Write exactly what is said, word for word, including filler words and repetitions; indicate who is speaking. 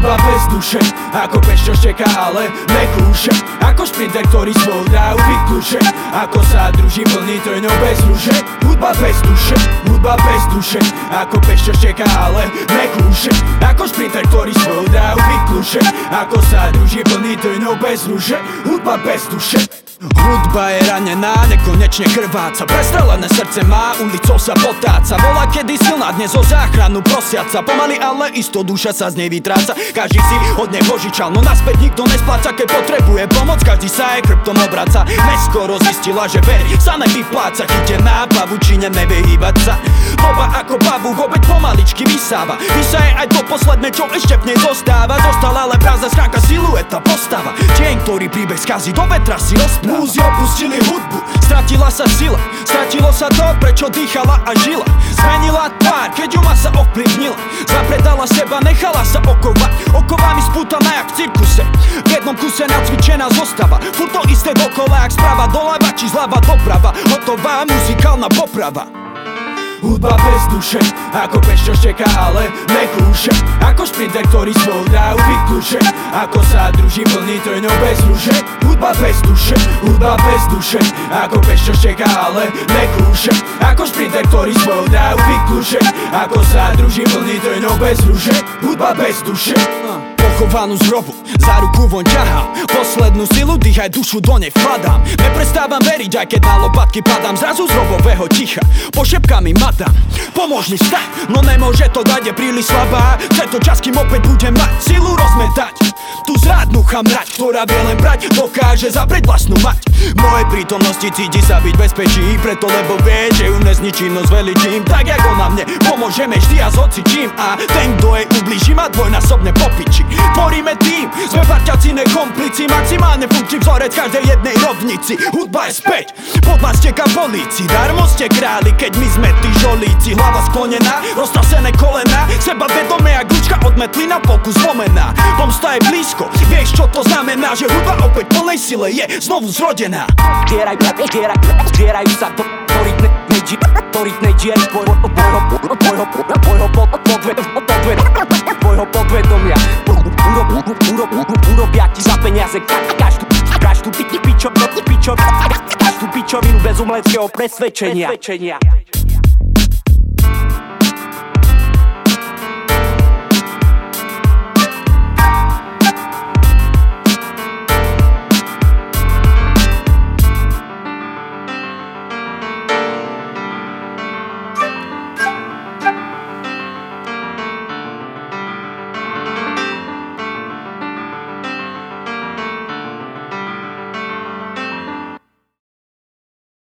Speaker 1: Hudba bez duše, ako pes, čo šteká, ale nekúše. Ako šprinter, ktorý svoj dáv vyklúše. Ako sa druží plný trňou bez rúže. Hudba bez duše, hudba bez duše, ako pes, čo šteká, ale nekúše. Ako šprinter, ktorý svoj dáv vyklúše. Ako sa druží plný trňou bez rúže. Hudba bez duše. Hudba je ranená, nekonečne krváca. Prestrelené srdce má, ulicou sa potáca. Bola kedy silná, dnes o záchranu prosiaca. Pomaly, ale isto duša sa z nej vytráca. Každý si od nej požičal, no naspäť nikto nespláca. Keď potrebuje pomoc, každý sa aj chrbtom obraca. Neskoro zistila, že verí sa nevypláca. Chytená pavučine nevie hýbať sa. Doba ako pavúk opäť pomaličky vysáva. Vysa je aj to posledné, čo ešte v nej zostáva. Zostala ale prázdna schránka, silueta, postava. Tieň, ktorý príbeh skazí, do vetra si rozpráva. Múzy opustili hudbu, stratila sa sila. Stratilo sa to, prečo dýchala a žila. Zmenila tvár, keď ju masa ovplyvnila. Zapredala seba, nechala sa okovať. Okovami spútaná jak v cirkuse. V jednom kuse nacvičená zostava. Furt to isté dokola, jak sprava doľava či zľava doprava. Hotová muzikálna poprava. Hudba bez duše, ako pes, čo šteká, ale nekúše. Ako šprinter, ktorý svoj dáv vyklúše. Ako sa druží plný trňou bez rúže. Hudba bez duše, hudba bez duše, ako pes, čo šteká, ale nekúše. Ako šprinter, ktorý svoj dáv vyklúše. Ako sa druží plný trňou bez rúže. Hudba bez duše. Pochovanú z hrobu, za ruku von ťahám. Poslednú silu, dýchaj dušu do nej vkladám. Neprestávam veriť, aj keď na lopatky padám. Zrazu z hrobového ticha, pošepkami madám. Pomôž mi stať, no nemôže to dať, je príliš slabá. Chce to čas, kým opäť budem mať silu rozmetať. Tu zrádnu chamrať, ktorá vie len brať, dokáže zaprieť vlastnú mať. V mojej prítomnosti cíti sa byť bezpečí, preto lebo vie, že ju nezničím, no zveličím. Tak jak ona mne pomôžeme vždy a s hocičím. A ten, kto jej ublíži, má dvojnásobne popiči. Tvoríme tým, sme parťaci, ne komplici. Maximálne funkčný vzorec každej jednej rovnici. Hudba je späť, pod vás teká políci. Darmo ste králi, keď my sme tí žolíci. Hlava sklonená, roztrasené kolená. Seba vedomé jak gučka od metly na polku zlomená. Pomsta je blízko, vieš čo to znamená. Že hudba opäť v plnej sile je znovu zrodená.
Speaker 2: Zbieraj, zbieraj, zbierajú sa do rytnej diery, do rytnej diery tvojho, tvojho, tvojho, tvojho tvojho podvedomia. Urobia ti za peniaze každú, každú pičo, pičo, každú pičovinu bez umeleckého presvedčenia.